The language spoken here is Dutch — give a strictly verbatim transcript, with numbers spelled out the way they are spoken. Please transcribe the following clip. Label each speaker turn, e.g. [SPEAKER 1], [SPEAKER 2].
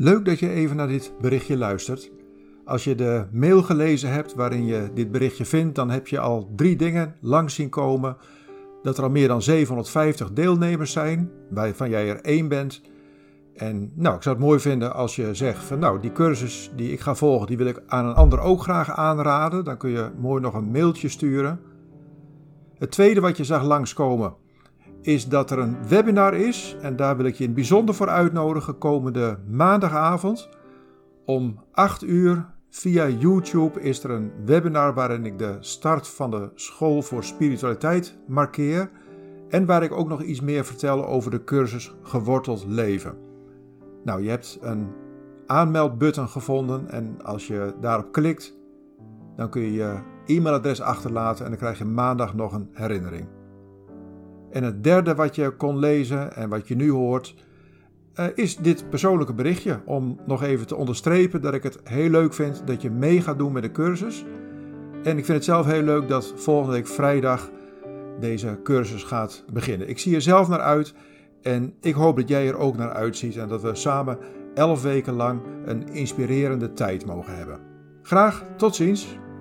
[SPEAKER 1] Leuk dat je even naar dit berichtje luistert. Als je de mail gelezen hebt waarin je dit berichtje vindt, dan heb je al drie dingen langs zien komen. Dat er al meer dan zevenhonderdvijftig deelnemers zijn, waarvan jij er één bent. En nou, ik zou het mooi vinden als je zegt van nou, die cursus die ik ga volgen, die wil ik aan een ander ook graag aanraden. Dan kun je mooi nog een mailtje sturen. Het tweede wat je zag langskomen is dat er een webinar is. En daar wil ik je in het bijzonder voor uitnodigen komende maandagavond. Om acht uur via YouTube is er een webinar waarin ik de start van de School voor Spiritualiteit markeer. En waar ik ook nog iets meer vertel over de cursus Geworteld Leven. Nou, je hebt een aanmeldbutton gevonden en als je daarop klikt, dan kun je je e-mailadres achterlaten en dan krijg je maandag nog een herinnering. En het derde wat je kon lezen en wat je nu hoort, uh, is dit persoonlijke berichtje om nog even te onderstrepen dat ik het heel leuk vind dat je mee gaat doen met de cursus. En ik vind het zelf heel leuk dat volgende week vrijdag deze cursus gaat beginnen. Ik zie er zelf naar uit en ik hoop dat jij er ook naar uitziet en dat we samen elf weken lang een inspirerende tijd mogen hebben. Graag tot ziens!